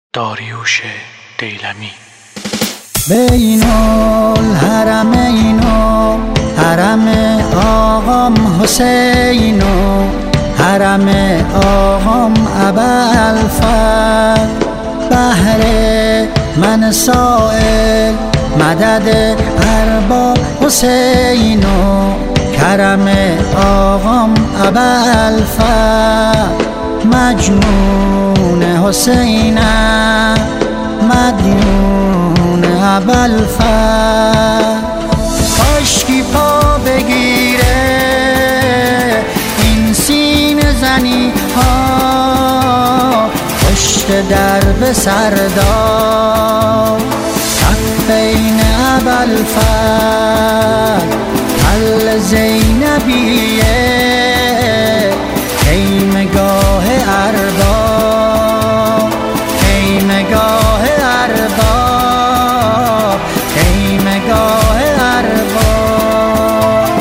داریوش دیلمی. بین الحرمین و حرم آقام حسین و حرم آقام ابوالفضل، بهر من سائل مدد ارباب حسین و کرم آقام ابوالفضل، مجنون حسینم مدیون ابوالفضل. کاشکی پا بگیره این سینه زنی ها، پشت درب سردار کفین ابوالفضل، حل زینبیه خیمگاه ارباب، خیمگاه ارباب، خیمگاه ارباب.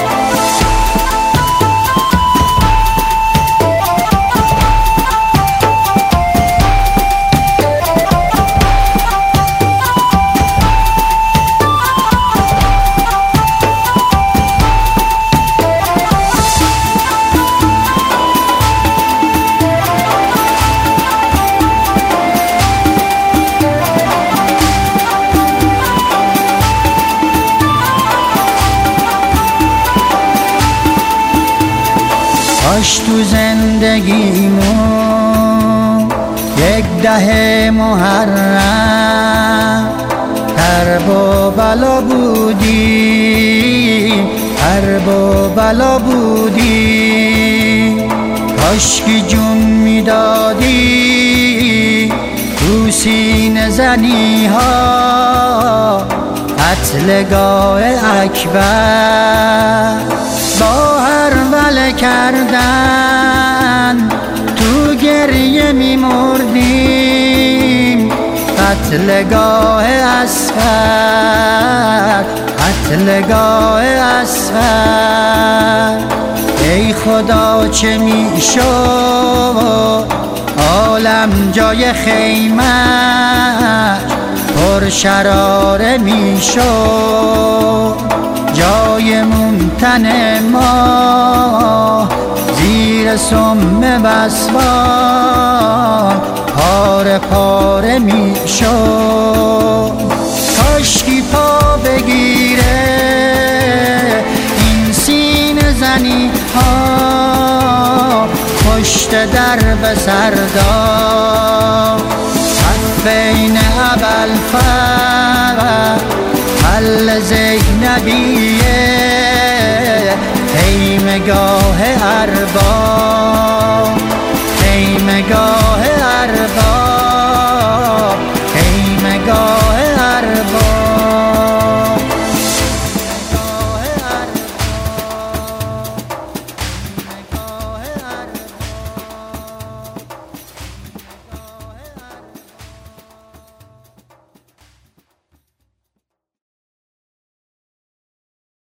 کاش تو زندگیمون یک ده محرم حرب و بلا بودی، حرب و بلا بودی. کاشکی جون میدادی تو سینه زنی ها، قتلگاه اکبر با هرول کردن تو گریه میمردیم. قتلگاه اصغر، قتلگاه اصغر. ای خدا چه میشد عالم جای خیمه پر شراره میشد، جایمون تن ما زیر سم بسوان پاره پاره میشد. کاشکی پا بگیره این سینه زنی ها، پشت درب سردار کفین ابوالفضل، حل زینبیه خیمگاه ارباب، خیمگاه